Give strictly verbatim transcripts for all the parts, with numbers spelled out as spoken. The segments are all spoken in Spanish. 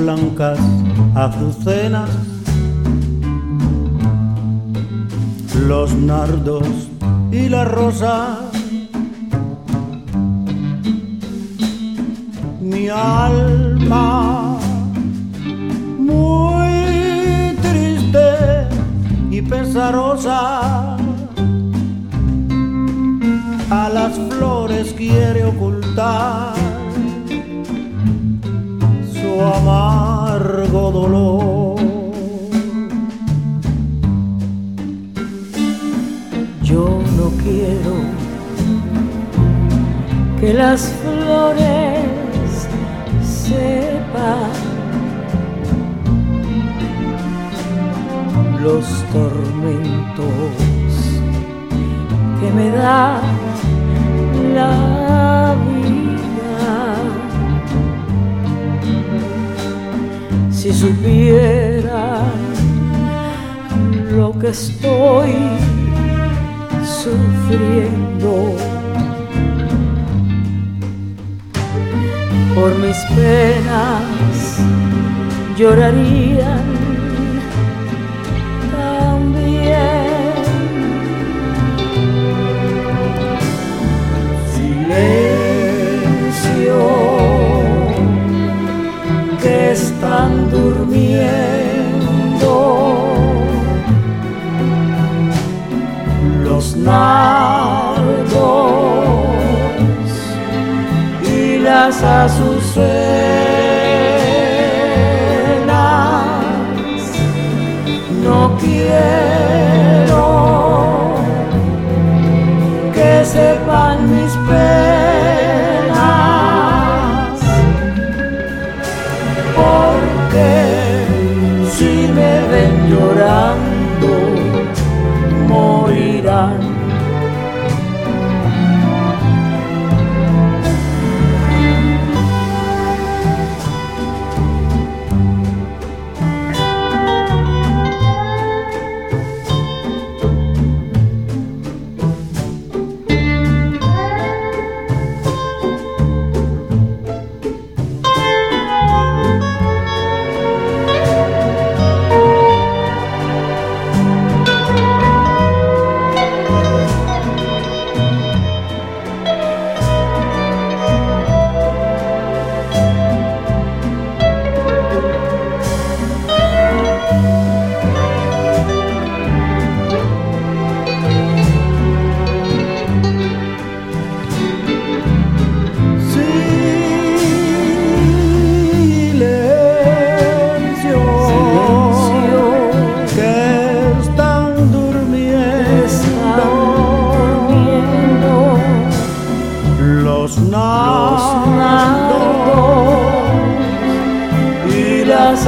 blancas azucenas, los nardos y las rosas. Mi alma muy triste y pesarosa a las flores quiere ocultar su amargo dolor. Yo no quiero que las flores sepan los tormentos que me da la vida. Si supieran lo que estoy sufriendo por mis penas, llorarían también. Silencio, que están durmiendo los nardos y las azucenas. No quiero que sepan mis penas, porque si me ven llorando morirán. Los nardos y las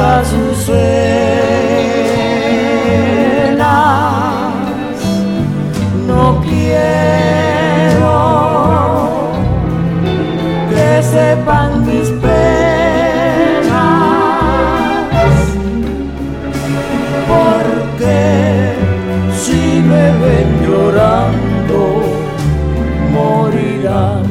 azucenas. No quiero que sepan mis penas, porque si me ven llorando morirán.